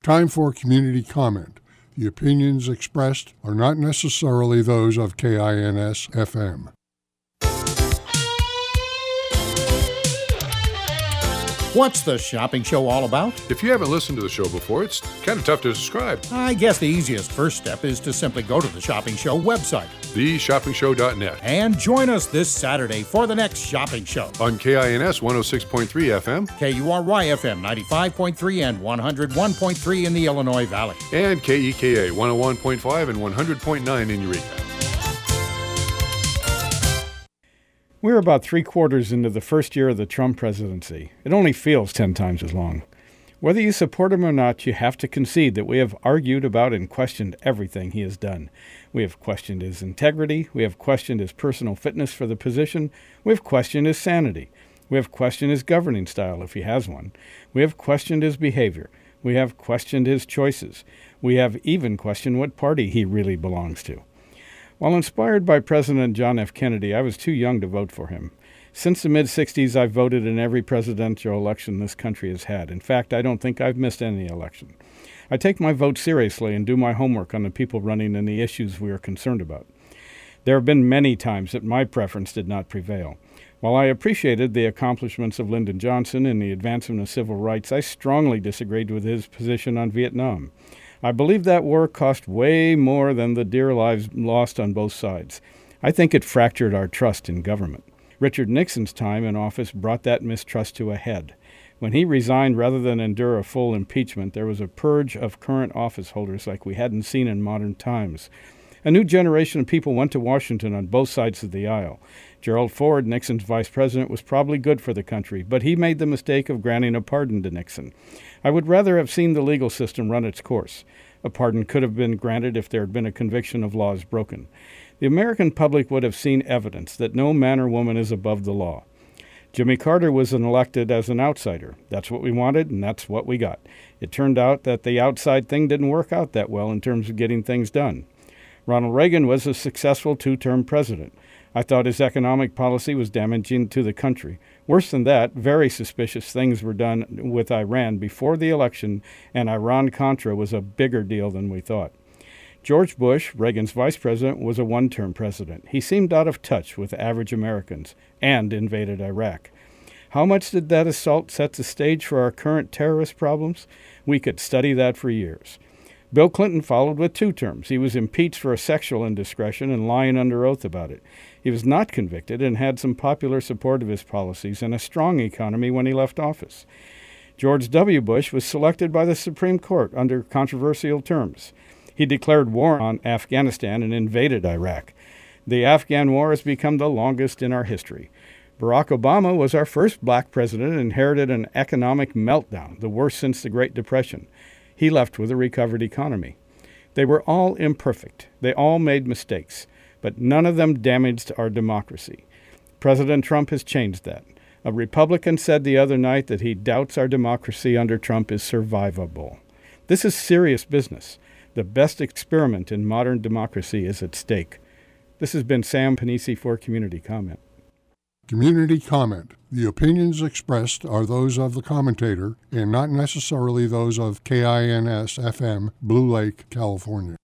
Time for community comment. The opinions expressed are not necessarily those of KINS-FM. What's the shopping show all about? If you haven't listened to the show before, it's kind of tough to describe. I guess the easiest first step is to simply go to the Shopping Show website, theshoppingshow.net, and join us this Saturday for the next shopping show. On KINS 106.3 FM, KURY-FM 95.3 and 101.3 in the Illinois Valley, and KEKA 101.5 and 100.9 in Eureka. We're about 3/4 into the first year of the Trump presidency. It only feels 10 times as long. Whether you support him or not, you have to concede that we have argued about and questioned everything he has done. We have questioned his integrity. We have questioned his personal fitness for the position. We have questioned his sanity. We have questioned his governing style, if he has one. We have questioned his behavior. We have questioned his choices. We have even questioned what party he really belongs to. While inspired by President John F. Kennedy, I was too young to vote for him. Since the mid-'60s, I've voted in every presidential election this country has had. In fact, I don't think I've missed any election. I take my vote seriously and do my homework on the people running and the issues we are concerned about. There have been many times that my preference did not prevail. While I appreciated the accomplishments of Lyndon Johnson in the advancement of civil rights, I strongly disagreed with his position on Vietnam. I believe that war cost way more than the dear lives lost on both sides. I think it fractured our trust in government. Richard Nixon's time in office brought that mistrust to a head. When he resigned rather than endure a full impeachment, there was a purge of current office holders like we hadn't seen in modern times. A new generation of people went to Washington on both sides of the aisle. Gerald Ford, Nixon's vice president, was probably good for the country, but he made the mistake of granting a pardon to Nixon. I would rather have seen the legal system run its course. A pardon could have been granted if there had been a conviction of laws broken. The American public would have seen evidence that no man or woman is above the law. Jimmy Carter was elected as an outsider. That's what we wanted, and that's what we got. It turned out that the outside thing didn't work out that well in terms of getting things done. Ronald Reagan was a successful two-term president. I thought his economic policy was damaging to the country. Worse than that, very suspicious things were done with Iran before the election, and Iran-Contra was a bigger deal than we thought. George Bush, Reagan's vice president, was a one-term president. He seemed out of touch with average Americans and invaded Iraq. How much did that assault set the stage for our current terrorist problems? We could study that for years. Bill Clinton followed with 2 terms. He was impeached for a sexual indiscretion and lying under oath about it. He was not convicted and had some popular support of his policies and a strong economy when he left office. George W. Bush was selected by the Supreme Court under controversial terms. He declared war on Afghanistan and invaded Iraq. The Afghan war has become the longest in our history. Barack Obama was our first black president and inherited an economic meltdown, the worst since the Great Depression. He left with a recovered economy. They were all imperfect. They all made mistakes, but none of them damaged our democracy. President Trump has changed that. A Republican said the other night that he doubts our democracy under Trump is survivable. This is serious business. The best experiment in modern democracy is at stake. This has been Sam Panisi for Community Comment. Community comment. The opinions expressed are those of the commentator and not necessarily those of KINS-FM, Blue Lake, California.